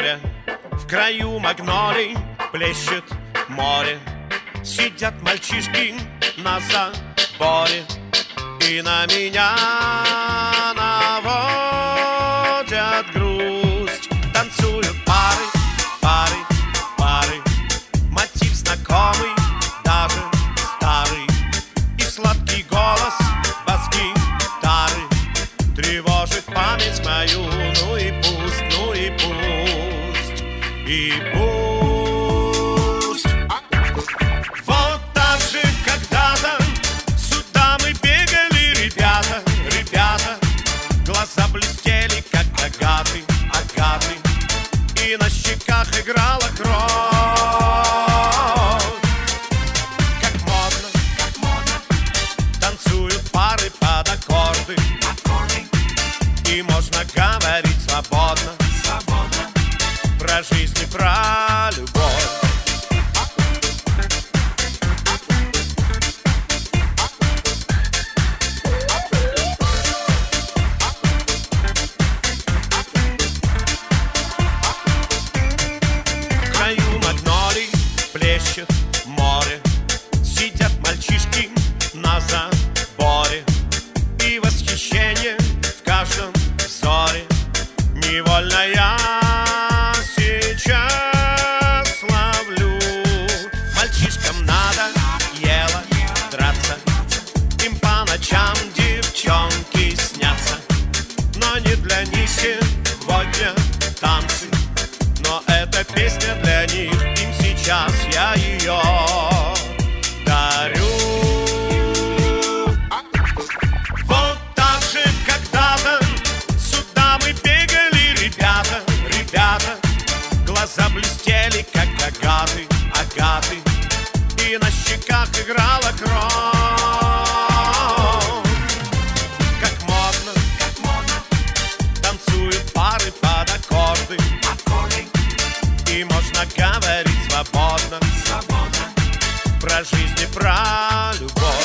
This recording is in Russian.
моря, в краю магнолий плещет море. Сидят мальчишки на заборе и на меня наводят грусть. Танцуют пары, пары, пары. Мотив знакомый, даже старый. И сладкий голос бас-гитары тревожит память мою. Ну и пусть, ну и пусть, и пусть. Вот так же когда-то сюда мы бегали, ребята, ребята. Глаза блестели, как агаты, агаты. И на щеках играла кровь. Как модно, танцуют пары под аккорды. И можно говорить свободно, свободно про жизнь и про любовь. В краю магнолий плещет море. Сидят мальчишки на заборе. И восхищение в каждом взоре. Невольно я сейчас ловлю. Мальчишкам надоело драться. Им по ночам девчонки снятся. Но не для них сегодня танцы. Но эта песня для них. Им сейчас я ее дарю. Вот так же когда-то сюда мы бегали, ребята, ребята. Глаза блестели, как агаты, агаты. И на щеках играла кровь. Как модно, танцуют пары под аккорды. И можно говорить свободно, свободно про жизнь и про любовь.